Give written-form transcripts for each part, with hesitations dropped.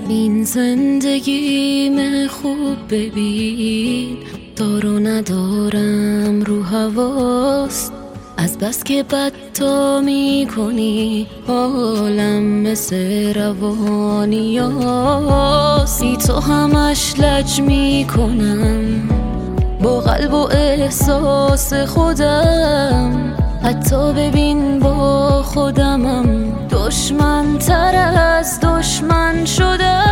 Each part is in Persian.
این زندگیم خوب ببین، دار و ندارم رو حواست. از بس که بد تا می کنی حالم مثل روانیاست. بی تو همش لج می کنم با قلب و احساس خودم، حتی ببین با خودمم دشمن تر از دشمن شدم.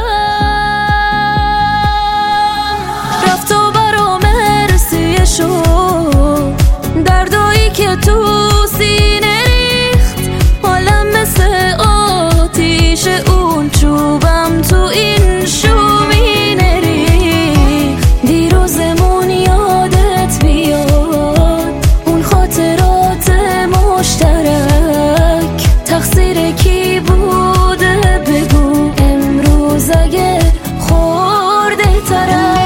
رفت و برا مرسیه شد دردایی که تو سینه ریخت، حالم مثل آتیش اون چوبم تو این شومینه ریخت. دیروزمون یادت بیاد اون خاطرات مشترک، تقصیر کی بوده بگو امروز اگه خورده ترک.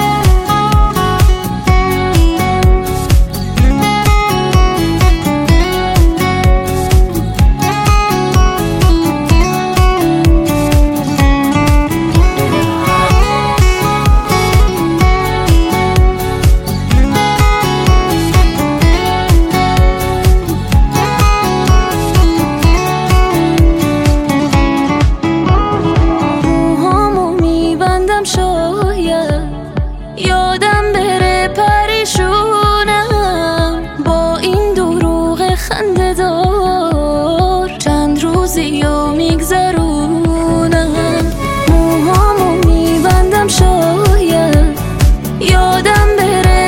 شاید یادم بره پریشونم با این دروغ خنده دار، چند روزی رو میگذرونم. موهامو میبندم شاید یادم بره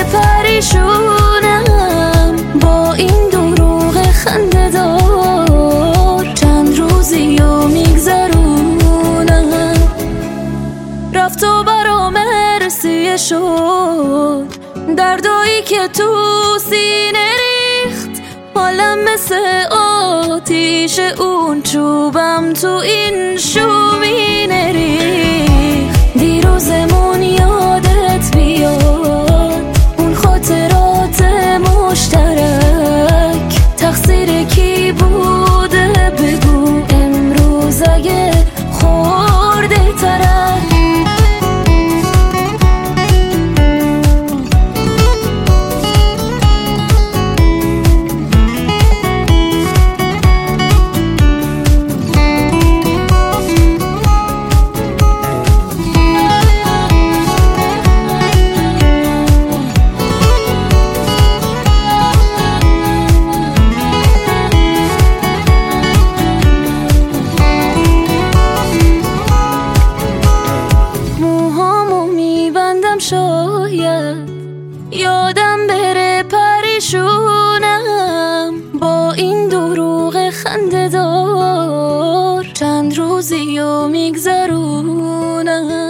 پریشونم با این دروغ خنده دار، چند روزی رو میگذرونم. رفت و برا مرسیه شد دردایی که تو سینه ریخت، حالم مثل آتیش اون چوبم تو این شومینه ریخت. دیروزمون یادت بیاد اون خاطرات مشترک، تقصیر کی بوده بگو امروز اگه خورده ترک. شاید یادم بره پریشونم با این دروغ خنده دار، چند روزی رو میگذرونم.